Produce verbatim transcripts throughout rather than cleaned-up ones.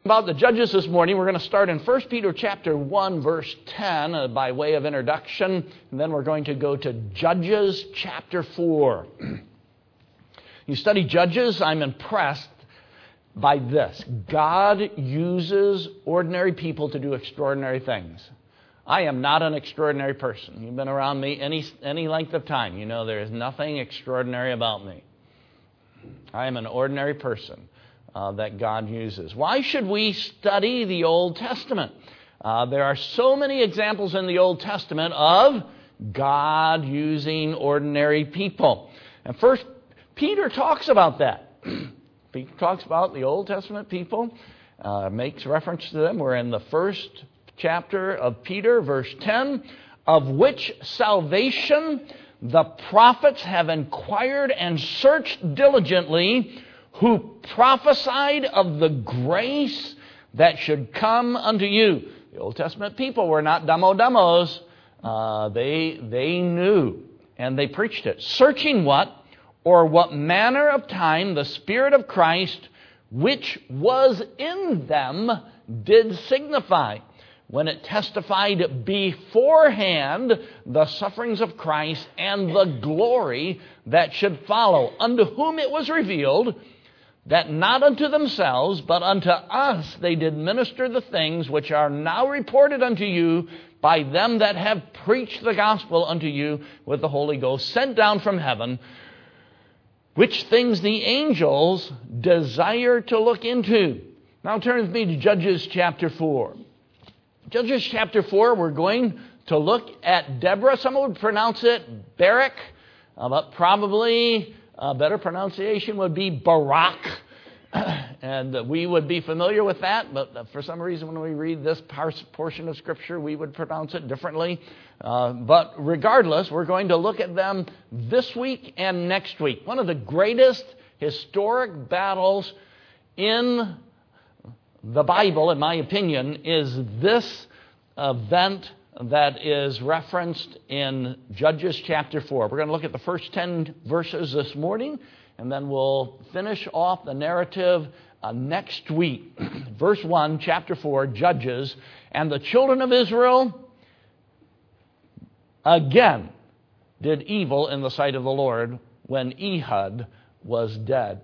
About the Judges this morning, we're going to start in First Peter chapter one, verse ten, uh, by way of introduction, and then we're going to go to Judges chapter four. You study Judges, I'm impressed by this. God uses ordinary people to do extraordinary things. I am not an extraordinary person. You've been around me any, any length of time. You know there is nothing extraordinary about me. I am an ordinary person. Uh, that God uses. Why should we study the Old Testament? Uh, there are so many examples in the Old Testament of God using ordinary people. And first, Peter talks about that. Peter talks about the Old Testament people, uh, makes reference to them. We're in the first chapter of Peter, verse ten, of which salvation the prophets have inquired and searched diligently, who prophesied of the grace that should come unto you. The Old Testament people were not dumbo-dumbos. Uh, they, they knew, and they preached it. Searching what? Or what manner of time the Spirit of Christ, which was in them, did signify, when it testified beforehand the sufferings of Christ and the glory that should follow, unto whom it was revealed, that not unto themselves, but unto us they did minister the things which are now reported unto you by them that have preached the gospel unto you with the Holy Ghost, sent down from heaven, which things the angels desire to look into. Now turn with me to Judges chapter four. Judges chapter four, we're going to look at Deborah. Someone would pronounce it Barak, uh, but probably a better pronunciation would be Barak. And we would be familiar with that, but for some reason when we read this portion of Scripture, we would pronounce it differently. Uh, but regardless, we're going to look at them this week and next week. One of the greatest historic battles in the Bible, in my opinion, is this event that is referenced in Judges chapter four. We're going to look at the first ten verses this morning, and then we'll finish off the narrative uh, next week. Verse one, chapter four, Judges. And the children of Israel again did evil in the sight of the Lord when Ehud was dead.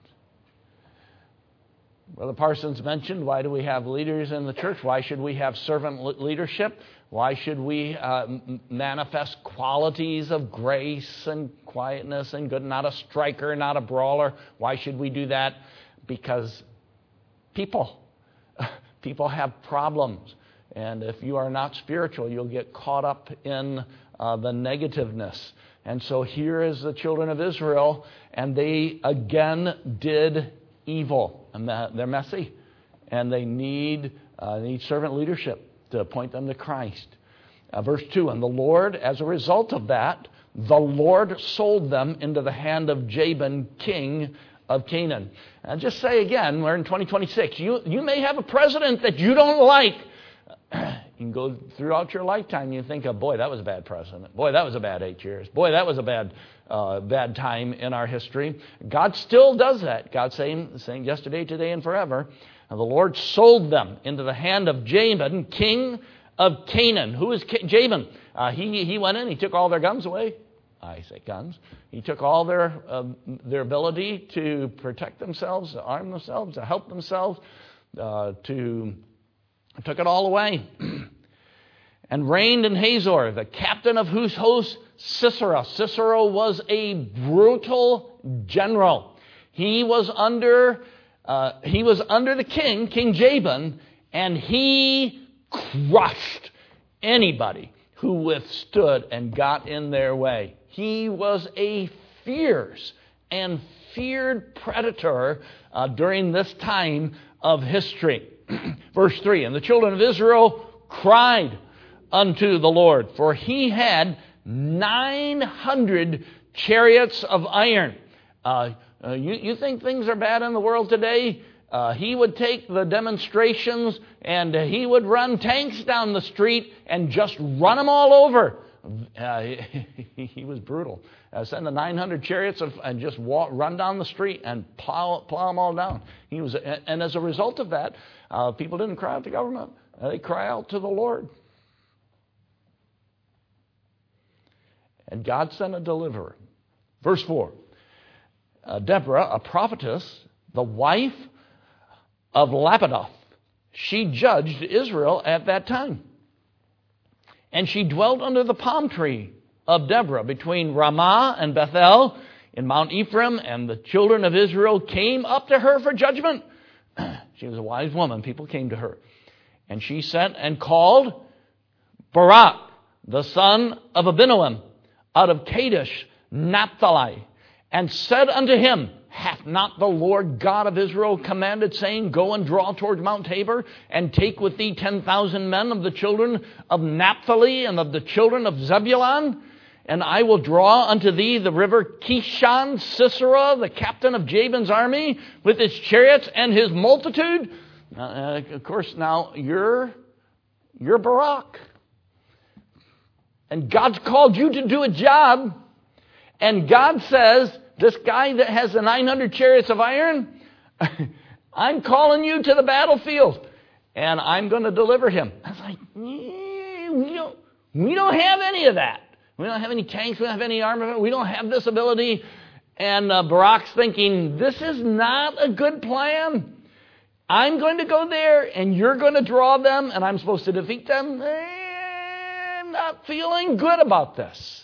Brother Parsons mentioned, why do we have leaders in the church? Why should we have servant leadership? Why should we uh, manifest qualities of grace and quietness and good? Not a striker, not a brawler. Why should we do that? Because people, people have problems. And if you are not spiritual, you'll get caught up in uh, the negativeness. And so here is the children of Israel, and they again did evil. And they're messy. And they need, uh, need servant leadership to point them to Christ. Uh, verse two, and the Lord, as a result of that, the Lord sold them into the hand of Jabin, king of Canaan. And just say again, we're in twenty twenty-six. You, you may have a president that you don't like. You can go throughout your lifetime, you think of, boy, that was a bad president. Boy, that was a bad eight years. Boy, that was a bad uh, bad time in our history. God still does that. God's saying, saying yesterday, today, and forever. And the Lord sold them into the hand of Jabin, king of Canaan. Who is Jabin? Uh, he, he went in, he took all their guns away. I say guns. He took all their, uh, their ability to protect themselves, to arm themselves, to help themselves, uh, to took it all away. And reigned in Hazor, the captain of whose host Sisera. Sisera was a brutal general. He was under uh, he was under the king, King Jabin, and he crushed anybody who withstood and got in their way. He was a fierce and feared predator uh, during this time of history. Verse three, and the children of Israel cried unto the Lord, for he had nine hundred chariots of iron. Uh, uh, you, you think things are bad in the world today? Uh, he would take the demonstrations and uh, he would run tanks down the street and just run them all over. Uh, he, he was brutal. Uh, send the nine hundred chariots of, and just walk, run down the street and plow, plow them all down. He was, and as a result of that, uh, people didn't cry out to government. Uh, they cry out to the Lord. And God sent a deliverer. Verse four. Uh, Deborah, a prophetess, the wife of Lapidoth, she judged Israel at that time. And she dwelt under the palm tree of Deborah between Ramah and Bethel in Mount Ephraim, and the children of Israel came up to her for judgment. She was a wise woman. People came to her. And she sent and called Barak, the son of Abinoam, out of Kadesh, Naphtali, and said unto him, Hath not the Lord God of Israel commanded, saying, Go and draw toward Mount Tabor, and take with thee ten thousand men of the children of Naphtali and of the children of Zebulun? And I will draw unto thee the river Kishon, Sisera, the captain of Jabin's army, with his chariots and his multitude. Uh, of course, now you're, you're Barak. And God's called you to do a job. And God says, this guy that has the nine hundred chariots of iron, I'm calling you to the battlefield. And I'm going to deliver him. I was like, yeah, we don't, we don't have any of that. We don't have any tanks. We don't have any armor. We don't have this ability. And uh, Barak's thinking, this is not a good plan. I'm going to go there, and you're going to draw them, and I'm supposed to defeat them. I'm not feeling good about this.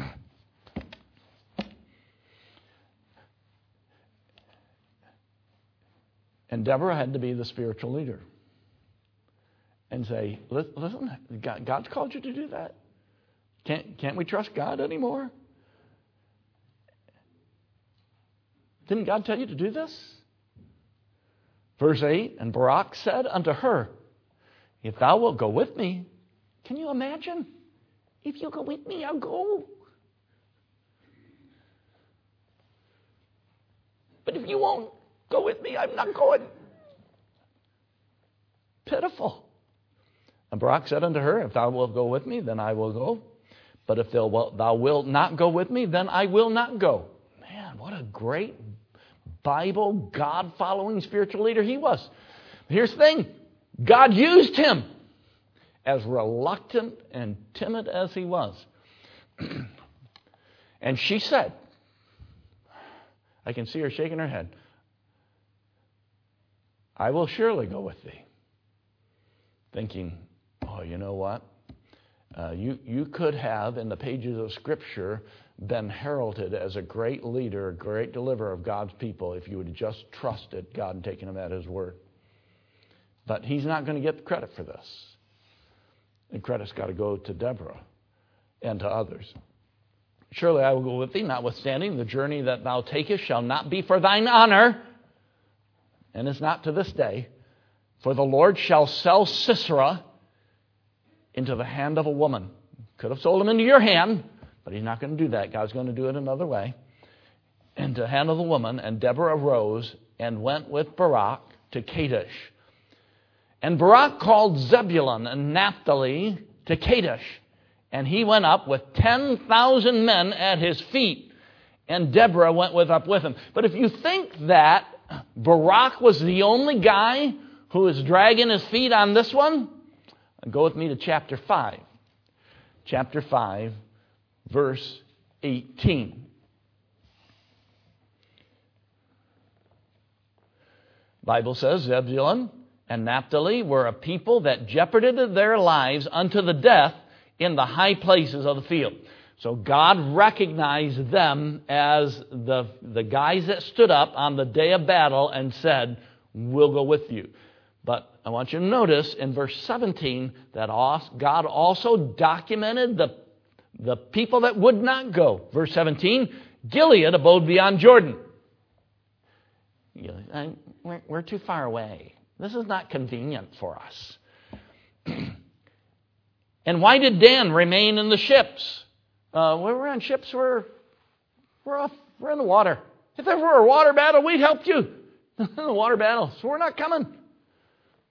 And Deborah had to be the spiritual leader and say, listen, God's called you to do that. Can't, can't we trust God anymore? Didn't God tell you to do this? Verse eight, and Barak said unto her, If thou wilt go with me, can you imagine? If you'll go with me, I'll go. But if you won't go with me, I'm not going. Pitiful. And Barak said unto her, If thou wilt go with me, then I will go. But if thou wilt not go with me, then I will not go. Man, what a great Bible, God-following spiritual leader he was. Here's the thing. God used him, as reluctant and timid as he was. And she said, I can see her shaking her head, I will surely go with thee. Thinking, oh, you know what? Uh, you, you could have, in the pages of Scripture, been heralded as a great leader, a great deliverer of God's people if you would have just trusted God and taken him at his word. But he's not going to get the credit for this. The credit's got to go to Deborah and to others. Surely I will go with thee, notwithstanding the journey that thou takest shall not be for thine honor, and is not to this day. For the Lord shall sell Sisera into the hand of a woman. Could have sold him into your hand, but he's not going to do that. God's going to do it another way. Into the hand of the woman. And Deborah arose and went with Barak to Kadesh. And Barak called Zebulun and Naphtali to Kadesh. And he went up with ten thousand men at his feet. And Deborah went with up with him. But if you think that Barak was the only guy who was dragging his feet on this one, go with me to chapter five. Chapter five, verse eighteen. The Bible says, Zebulun and Naphtali were a people that jeoparded their lives unto the death in the high places of the field. So God recognized them as the, the guys that stood up on the day of battle and said, we'll go with you. But I want you to notice in verse seventeen that God also documented the, the people that would not go. Verse seventeen, Gilead abode beyond Jordan. We're, we're too far away. This is not convenient for us. And why did Dan remain in the ships? Uh, when we're on ships, we're, we're, off, we're in the water. If there were a water battle, we'd help you in the water battle. So we're not coming.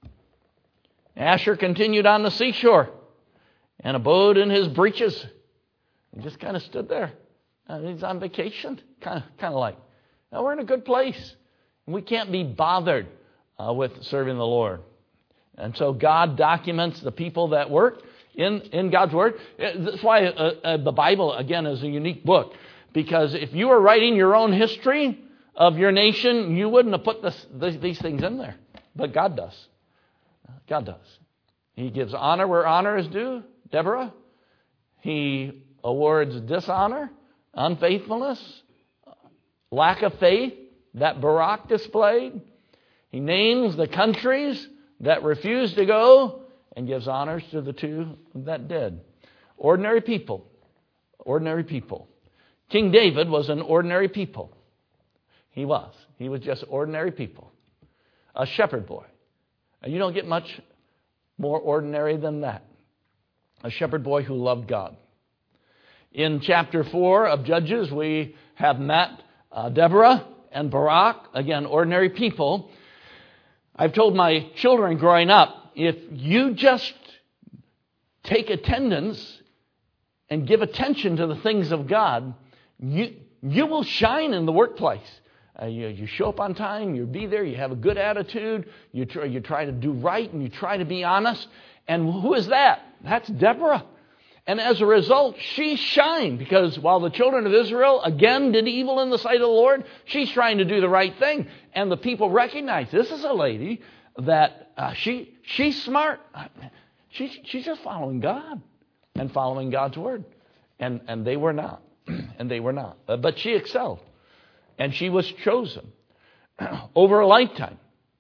Asher continued on the seashore and abode in his breeches. He just kind of stood there. Uh, he's on vacation, kind of, kind of like. Now, we're in a good place. We can't be bothered uh, with serving the Lord. And so God documents the people that work in, in God's Word. That's why uh, uh, the Bible, again, is a unique book. Because if you were writing your own history of your nation, you wouldn't have put this, this, these things in there. But God does. God does. He gives honor where honor is due, Deborah. He awards dishonor, unfaithfulness, lack of faith that Barak displayed. He names the countries that refused to go and gives honors to the two that did. Ordinary people. Ordinary people. King David was an ordinary people. He was. He was just ordinary people. A shepherd boy. And you don't get much more ordinary than that. A shepherd boy who loved God. In chapter four of Judges, we have met uh, Deborah and Barak, again, ordinary people. I've told my children growing up, if you just take attendance and give attention to the things of God, you, you will shine in the workplace. Uh, you, you show up on time, you be there, you have a good attitude, you try, you try to do right, and you try to be honest. And who is that? That's Deborah. And as a result, she shined, because while the children of Israel again did evil in the sight of the Lord, she's trying to do the right thing. And the people recognize this is a lady that uh, she she's smart. She, she's just following God and following God's word. And, and they were not. And they were not. Uh, but she excelled. And she was chosen over a lifetime.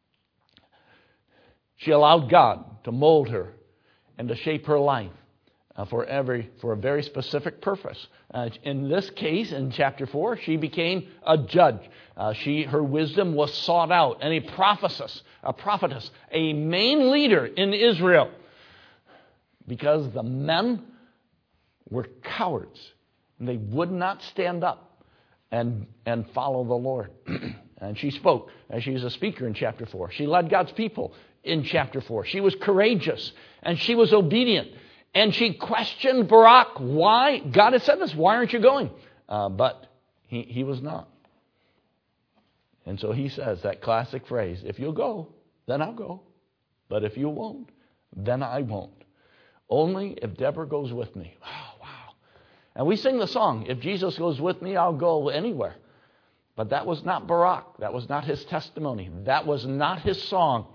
She allowed God to mold her and to shape her life uh, for every for a very specific purpose. Uh, in this case, in chapter four, she became a judge. Uh, she her wisdom was sought out, and a prophetess, a prophetess, a main leader in Israel, because the men were cowards and they would not stand up and and follow the Lord. And she spoke. And she's a speaker in chapter four. She led God's people in chapter four. She was courageous and she was obedient. And she questioned Barak, why? God had said this, why aren't you going? Uh, but he, he was not. And so he says that classic phrase, if you'll go, then I'll go. But if you won't, then I won't. Only if Deborah goes with me. Oh, wow. And we sing the song, if Jesus goes with me, I'll go anywhere. But that was not Barak. That was not his testimony. That was not his song.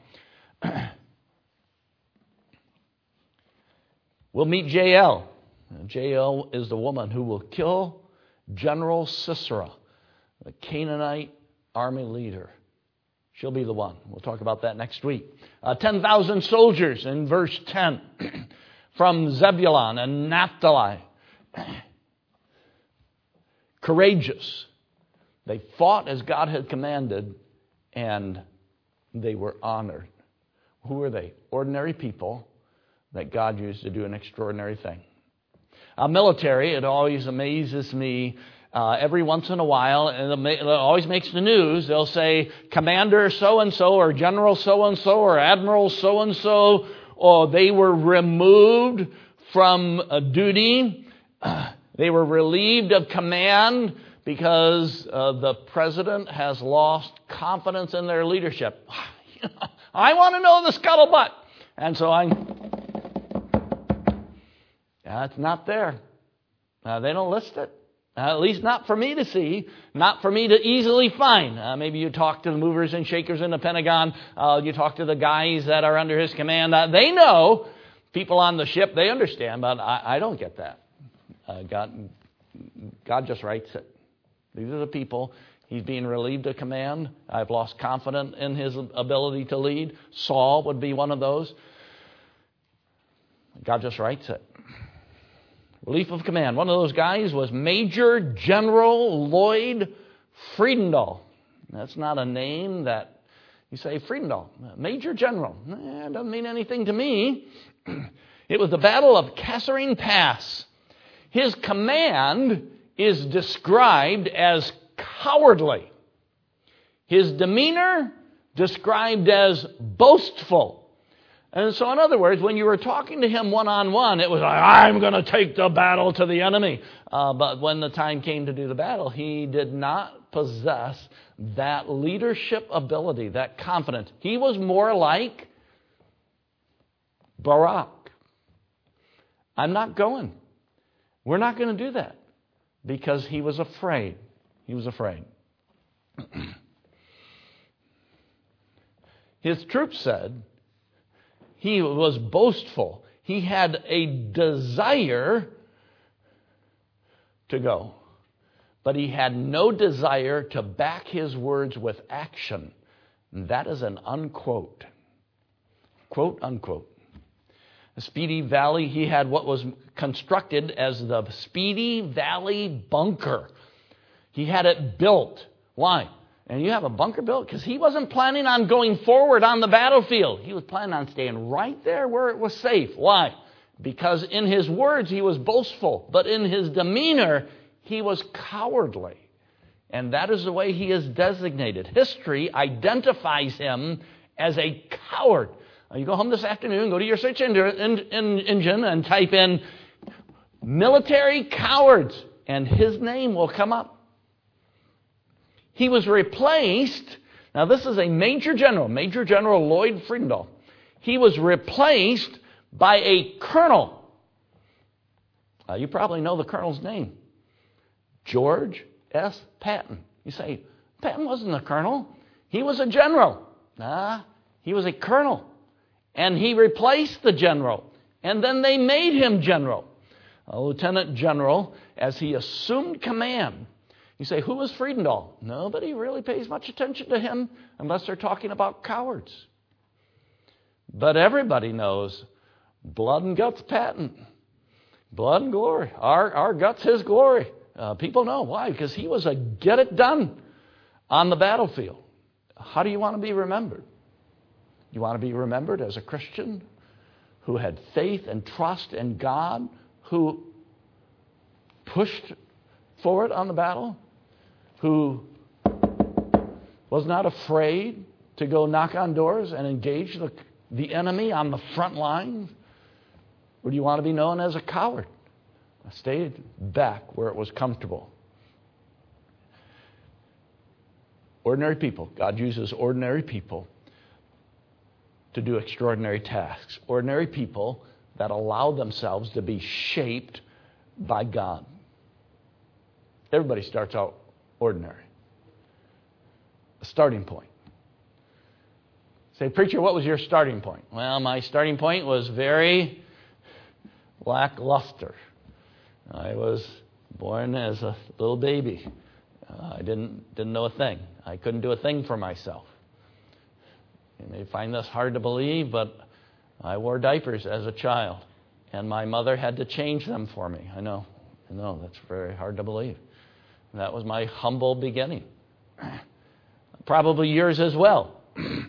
We'll meet Jael. Jael is the woman who will kill General Sisera, the Canaanite army leader. She'll be the one. We'll talk about that next week. Uh, ten thousand soldiers in verse ten from Zebulun and Naphtali. Courageous. They fought as God had commanded, and they were honored. Who were they? Ordinary people that God used to do an extraordinary thing. Uh, military, it always amazes me uh, every once in a while, and it always makes the news. They'll say, Commander so-and-so, or General so-and-so, or Admiral so-and-so, or they were removed from uh, duty. Uh, they were relieved of command because uh, the president has lost confidence in their leadership. I want to know the scuttlebutt. And so I'm... That's not there. Uh, they don't list it. Uh, at least not for me to see. Not for me to easily find. Uh, maybe you talk to the movers and shakers in the Pentagon. Uh, you talk to the guys that are under his command. Uh, they know. People on the ship, they understand. But I, I don't get that. Uh, God, God just writes it. These are the people. He's being relieved of command. I've lost confidence in his ability to lead. Saul would be one of those. God just writes it. Relief of command. One of those guys was Major General Lloyd Friedendahl. That's not a name that you say Friedendahl. Major General. Eh, doesn't mean anything to me. It was the Battle of Kasserine Pass. His command is described as cowardly. His demeanor described as boastful. And so, in other words, when you were talking to him one-on-one, it was like, I'm going to take the battle to the enemy. Uh, but when the time came to do the battle, he did not possess that leadership ability, that confidence. He was more like Barak. I'm not going. We're not going to do that. Because he was afraid. He was afraid. His troops said he was boastful. He had a desire to go. But he had no desire to back his words with action. And that is an unquote. Quote, unquote. The Speedy Valley, he had what was constructed as the Speedy Valley Bunker. He had it built. Why? And you have a bunker built? Because he wasn't planning on going forward on the battlefield. He was planning on staying right there where it was safe. Why? Because in his words, he was boastful. But in his demeanor, he was cowardly. And that is the way he is designated. History identifies him as a coward. You go home this afternoon, go to your search engine and type in military cowards, and his name will come up. He was replaced. Now, this is a major general, Major General Lloyd Frydendahl. He was replaced by a colonel. Uh, you probably know the colonel's name, George S. Patton. You say, Patton wasn't a colonel. He was a general. Nah, he was a colonel. And he replaced the general. And then they made him general. A lieutenant general, as he assumed command. You say, who was Frydendahl? Nobody really pays much attention to him unless they're talking about cowards. But everybody knows blood and guts Patton. Blood and glory. Our, our guts, his glory. Uh, people know. Why? Because he was a get it done on the battlefield. How do you want to be remembered? You want to be remembered as a Christian who had faith and trust in God, who pushed forward on the battle, who was not afraid to go knock on doors and engage the, the enemy on the front line? Or do you want to be known as a coward? I stayed back where it was comfortable. Ordinary people. God uses ordinary people to do extraordinary tasks. Ordinary people that allow themselves to be shaped by God. Everybody starts out ordinary. A starting point. Say, preacher, what was your starting point? Well, my starting point was very lackluster. I was born as a little baby. Uh, I didn't didn't know a thing. I couldn't do a thing for myself. You may find this hard to believe, but I wore diapers as a child, and my mother had to change them for me. I know, I know, that's very hard to believe. That was my humble beginning. Probably yours as well.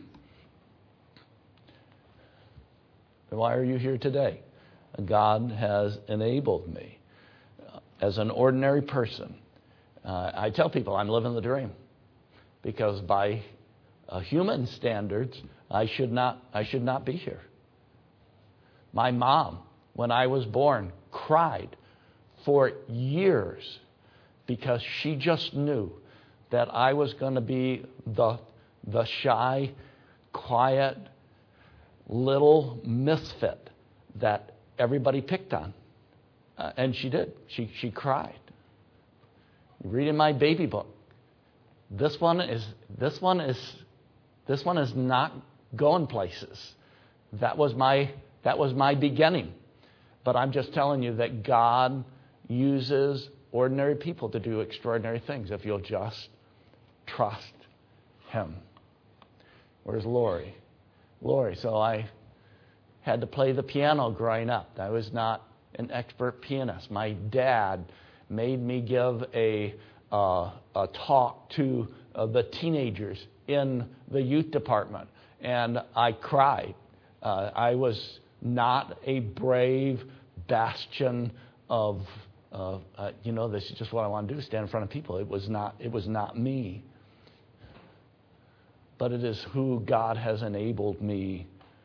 Why are you here today? God has enabled me as an ordinary person. Uh, I tell people I'm living the dream because by Uh, human standards, I should not I should not be here. My mom, when I was born, cried for years because she just knew that I was going to be the the shy, quiet, little misfit that everybody picked on. Uh, and she did. She she cried. You read in my baby book. This one is this one is This one is not going places. That was my that was my beginning. But I'm just telling you that God uses ordinary people to do extraordinary things if you'll just trust Him. Where's Lori? Lori. So I had to play the piano growing up. I was not an expert pianist. My dad made me give a uh, a talk to uh, the teenagers in the youth department, and I cried. Uh, I was not a brave bastion of, uh, uh, you know, this is just what I want to do, stand in front of people. It was not, it was not me. But it is who God has enabled me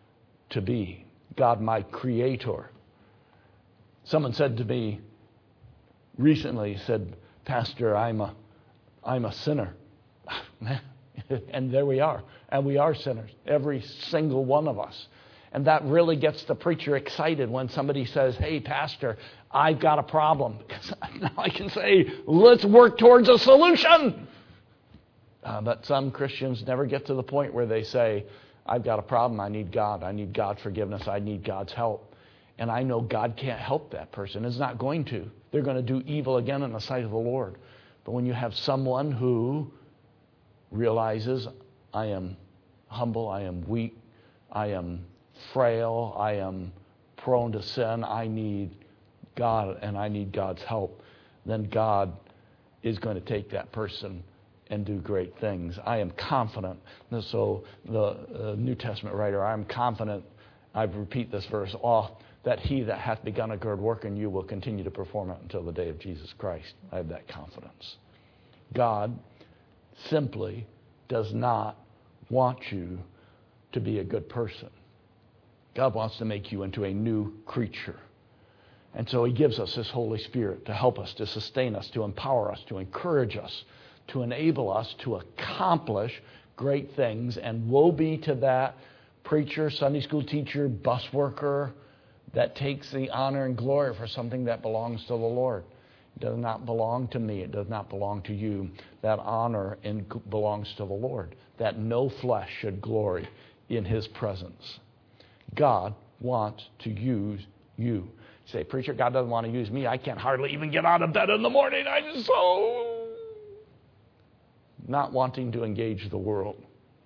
to be. God, my creator. Someone said to me recently, said, Pastor, I'm a, I'm a sinner. And there we are. And we are sinners, every single one of us. And that really gets the preacher excited when somebody says, hey, Pastor, I've got a problem. Because now I can say, let's work towards a solution. Uh, but some Christians never get to the point where they say, I've got a problem. I need God. I need God's forgiveness. I need God's help. And I know God can't help that person. It's not going to. They're going to do evil again in the sight of the Lord. But when you have someone who realizes, I am humble, I am weak, I am frail, I am prone to sin, I need God and I need God's help, then God is going to take that person and do great things. I am confident. And so the uh, New Testament writer, I am confident, I repeat this verse off, that he that hath begun a good work in you will continue to perform it until the day of Jesus Christ. I have that confidence. God simply does not want you to be a good person. God wants to make you into a new creature. And so he gives us his Holy Spirit to help us, to sustain us, to empower us, to encourage us, to enable us to accomplish great things. And woe be to that preacher, Sunday school teacher, bus worker that takes the honor and glory for something that belongs to the Lord. It does not belong to me. It does not belong to you. That honor in, belongs to the Lord. That no flesh should glory in his presence. God wants to use you. You say, preacher, God doesn't want to use me. I can't hardly even get out of bed in the morning. I'm just so not wanting to engage the world.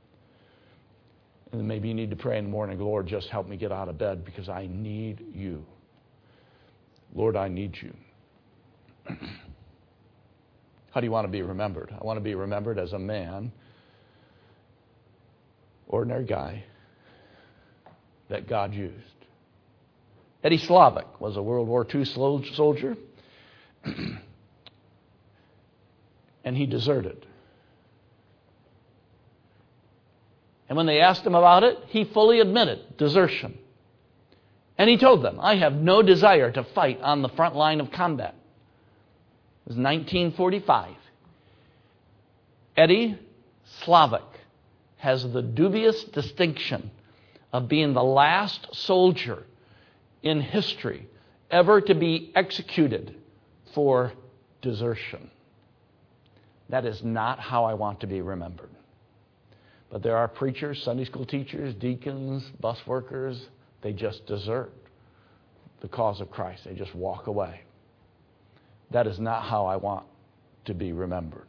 And maybe you need to pray in the morning, Lord, just help me get out of bed because I need you. Lord, I need you. How do you want to be remembered? I want to be remembered as a man, ordinary guy, that God used. Eddie Slavic was a World War Two soldier, and he deserted. And when they asked him about it, he fully admitted desertion. And he told them, I have no desire to fight on the front line of combat. It was nineteen forty-five. Eddie Slavic has the dubious distinction of being the last soldier in history ever to be executed for desertion. That is not how I want to be remembered. But there are preachers, Sunday school teachers, deacons, bus workers, they just desert the cause of Christ. They just walk away. That is not how I want to be remembered.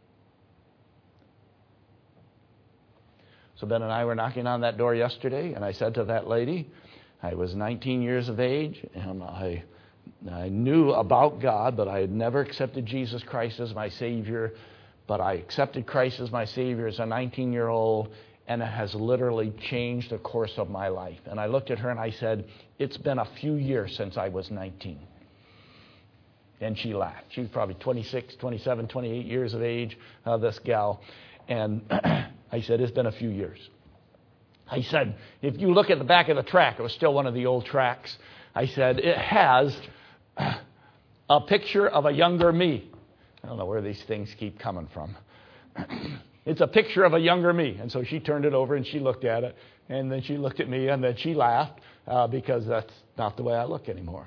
So Ben and I were knocking on that door yesterday, and I said to that lady, I was nineteen years of age, and I, I knew about God, but I had never accepted Jesus Christ as my Savior. But I accepted Christ as my Savior as a nineteen-year-old, and it has literally changed the course of my life. And I looked at her and I said, it's been a few years since I was nineteen. And she laughed. She was probably twenty-six, twenty-seven, twenty-eight years of age, uh, this gal. And I said, it's been a few years. I said, if you look at the back of the track, it was still one of the old tracks. I said, it has a picture of a younger me. I don't know where these things keep coming from. It's a picture of a younger me. And so she turned it over and she looked at it. And then she looked at me and then she laughed uh, because that's not the way I look anymore.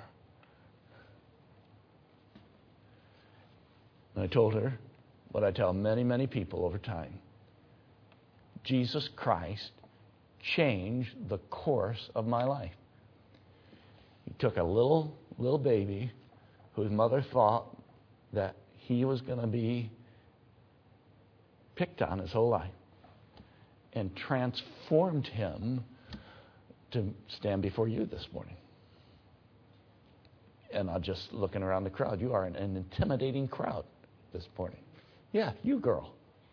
And I told her what I tell many, many people over time. Jesus Christ changed the course of my life. He took a little, little baby whose mother thought that he was going to be picked on his whole life and transformed him to stand before you this morning. And I'm just looking around the crowd. You are an, an intimidating crowd this morning. Yeah, you girl.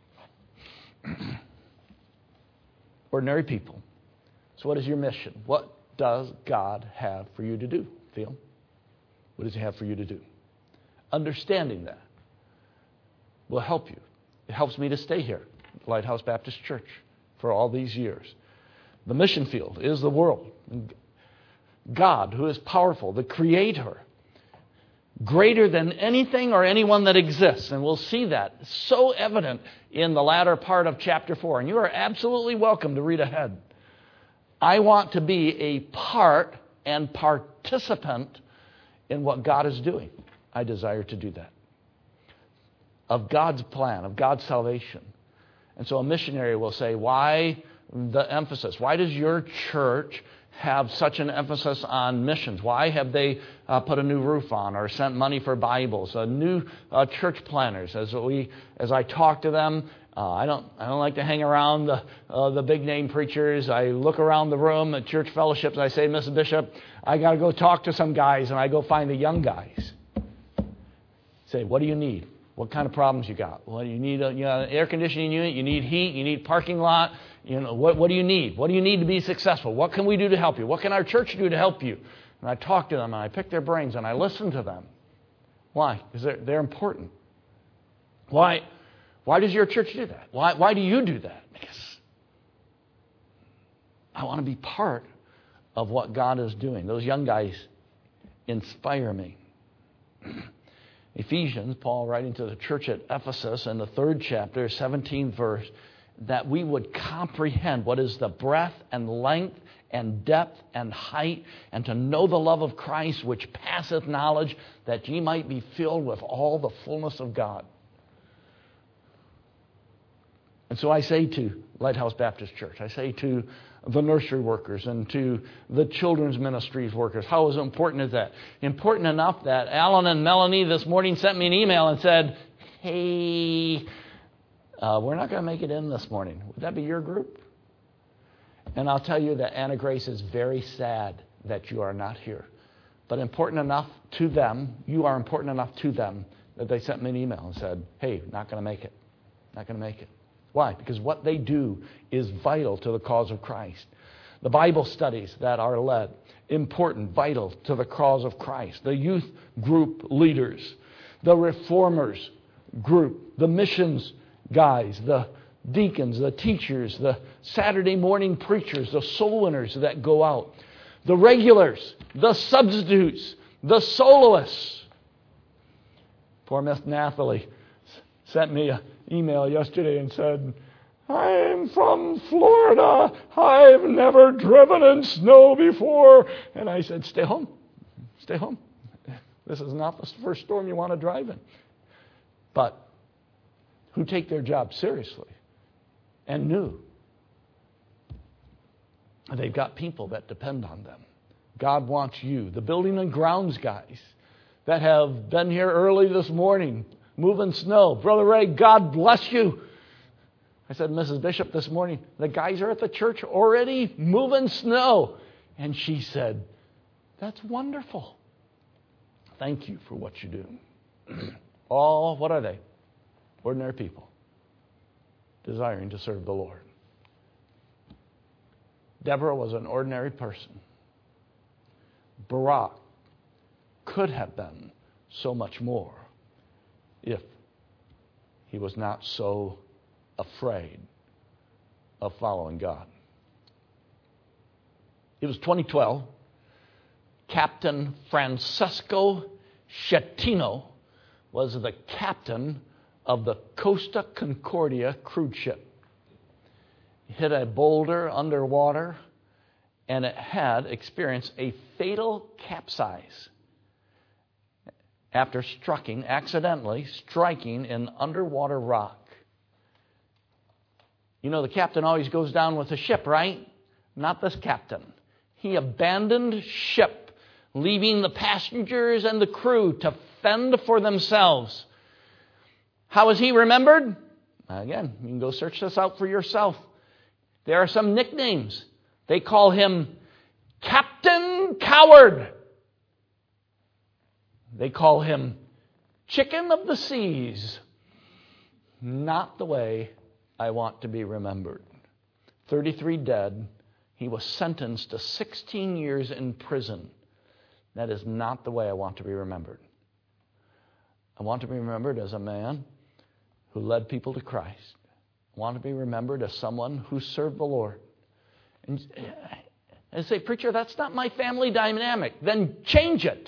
Ordinary people. So what is your mission? What does God have for you to do, Phil? What does he have for you to do? Understanding that will help you. It helps me to stay here at Lighthouse Baptist Church for all these years. The mission field is the world. God, who is powerful, the Creator, greater than anything or anyone that exists. And we'll see that so evident in the latter part of chapter four. And you are absolutely welcome to read ahead. I want to be a part and participant in what God is doing. I desire to do that. Of God's plan, of God's salvation. And so a missionary will say, why the emphasis? Why does your church have such an emphasis on missions? Why have they uh, put a new roof on or sent money for Bibles, uh, new uh, church planners? As we, as I talk to them, uh, I don't, I don't like to hang around the uh, the big name preachers. I look around the room at church fellowships and I say, Missus Bishop, I got to go talk to some guys, and I go find the young guys. Say, what do you need? What kind of problems you got? Well, you need a, you know, an air conditioning unit. You need heat. You need parking lot. You know, what, what do you need? What do you need to be successful? What can we do to help you? What can our church do to help you? And I talk to them, and I pick their brains, and I listen to them. Why? Because they're, they're important. Why? Why does your church do that? Why, why do you do that? Because I want to be part of what God is doing. Those young guys inspire me. Ephesians, Paul writing to the church at Ephesus in the third chapter, seventeenth verse, that we would comprehend what is the breadth and length and depth and height, and to know the love of Christ which passeth knowledge, that ye might be filled with all the fullness of God. And so I say to Lighthouse Baptist Church, I say to the nursery workers and to the children's ministries workers, how is important is that? Important enough that Alan and Melanie this morning sent me an email and said, hey, uh, we're not going to make it in this morning. Would that be your group? And I'll tell you that Anna Grace is very sad that you are not here. But important enough to them, you are important enough to them, that they sent me an email and said, hey, not going to make it. Not going to make it. Why? Because what they do is vital to the cause of Christ. The Bible studies that are led, important, vital to the cause of Christ. The youth group leaders, the reformers group, the missions guys, the deacons, the teachers, the Saturday morning preachers, the soul winners that go out, the regulars, the substitutes, the soloists. Poor Miss Nathalie sent me an email yesterday and said, I'm from Florida. I've never driven in snow before. And I said, stay home. Stay home. This is not the first storm you want to drive in. But who take their job seriously and knew they've got people that depend on them. God wants you, the building and grounds guys that have been here early this morning, moving snow. Brother Ray, God bless you. I said, Missus Bishop, this morning, the guys are at the church already moving snow. And she said, that's wonderful. Thank you for what you do. All, what are they? Ordinary people desiring to serve the Lord. Deborah was an ordinary person. Barak could have been so much more if he was not so afraid of following God. It was twenty twelve. Captain Francesco Schettino was the captain of the Costa Concordia cruise ship. It hit a boulder underwater, and it had experienced a fatal capsize after striking, accidentally striking an underwater rock. You know, the captain always goes down with the ship, right? Not this captain. He abandoned ship, leaving the passengers and the crew to fend for themselves. How is he remembered? Again, you can go search this out for yourself. There are some nicknames. They call him Captain Coward. They call him Chicken of the Seas. Not the way I want to be remembered. thirty-three dead. He was sentenced to sixteen years in prison. That is not the way I want to be remembered. I want to be remembered as a man who led people to Christ. I want to be remembered as someone who served the Lord And I say, preacher, that's not my family dynamic. Then change it.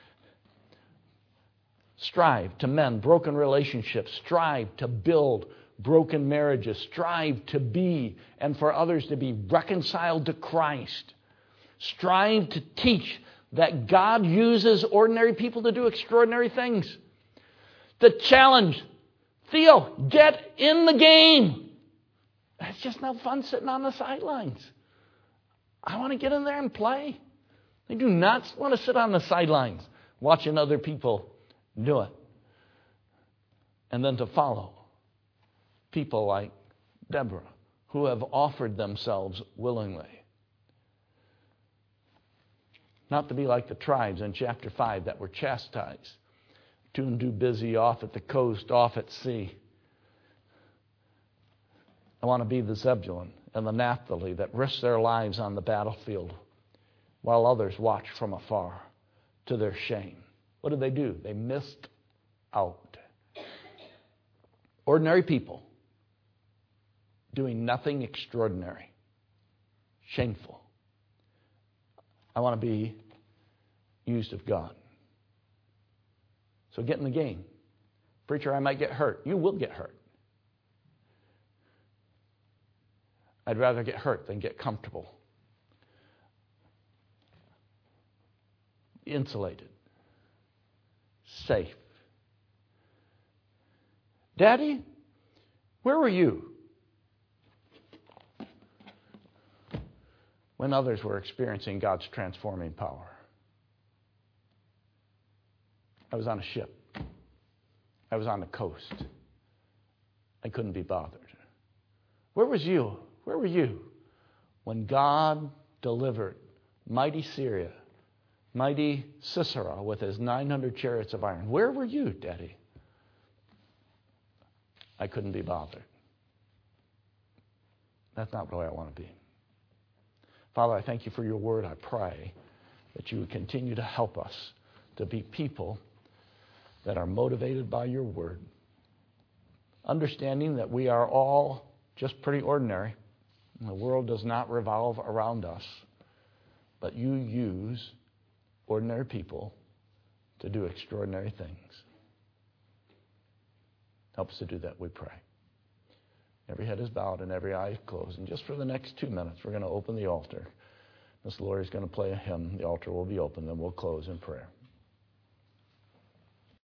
Strive to mend broken relationships. Strive to build broken marriages. Strive to be and for others to be reconciled to Christ. Strive to teach that God uses ordinary people to do extraordinary things. The challenge, Theo, get in the game. It's just no fun sitting on the sidelines. I want to get in there and play. I do not want to sit on the sidelines watching other people do it. And then to follow people like Deborah, who have offered themselves willingly. Not to be like the tribes in chapter five that were chastised. Too and too busy off at the coast, off at sea. I want to be the Zebulun and the Naphtali that risk their lives on the battlefield while others watch from afar to their shame. What did they do? They missed out. Ordinary people doing nothing extraordinary. Shameful. I want to be used of God. So get in the game. Preacher, I might get hurt. You will get hurt. I'd rather get hurt than get comfortable. Insulated. Safe. Daddy, where were you when others were experiencing God's transforming power? I was on a ship. I was on the coast. I couldn't be bothered. Where was you? Where were you when God delivered mighty Syria, mighty Sisera with his nine hundred chariots of iron? Where were you, Daddy? I couldn't be bothered. That's not the way I want to be. Father, I thank you for your word. I pray that you would continue to help us to be people that are motivated by your word, understanding that we are all just pretty ordinary. The world does not revolve around us, but you use ordinary people to do extraordinary things. Help us to do that, we pray. Every head is bowed and every eye is closed. And just for the next two minutes, we're going to open the altar. Miss Lori's going to play a hymn. The altar will be open, and we'll close in prayer.